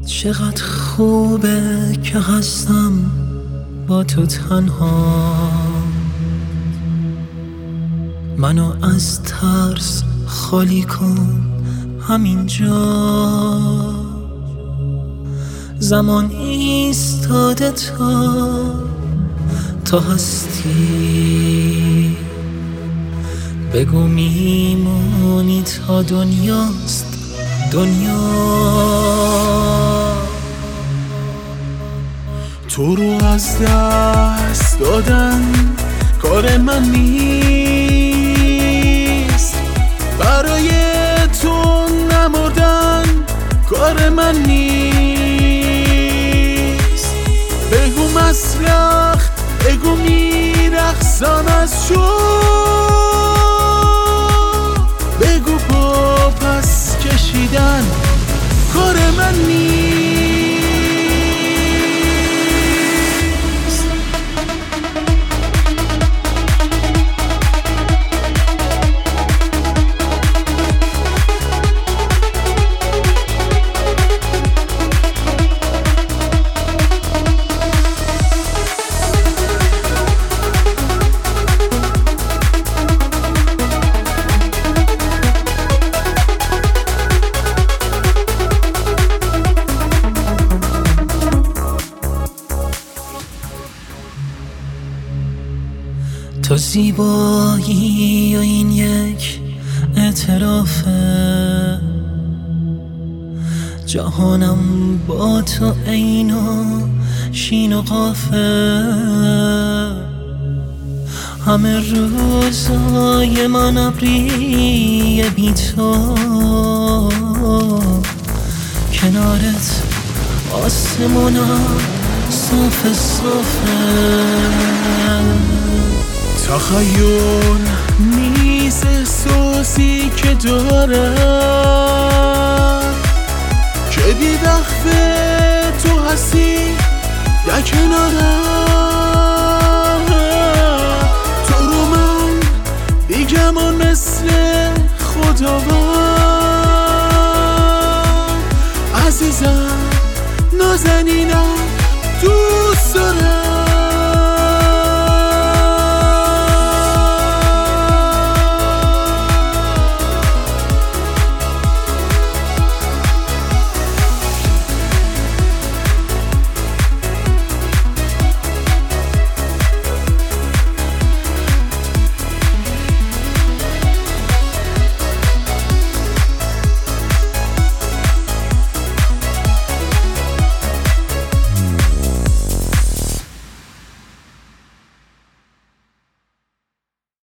چقدر خوبه که هستم با تو تنها، منو از ترس خالی کن همینجا. زمان ایستاده تا هستی، بگو میمونی تا دنیاست دنیا. تو رو از دست دادن کار من نیست، برای تو نمردن کار من نیست. بگو مسلخ، بگو میرخصم از شوق، بگو با پس کشیدن کار من نیست. تو زیبایی و این یک اعترافه، جهانم با تو عین و شین و قافه. همه روزای من ابری بی تو، کنارت آسمونم صاف صافه. تخیل نیست احساسی که دارم، که بی وقت تو هستی در کنارم. تو رو من دیگم مثل خداوند، عزیزم نازنین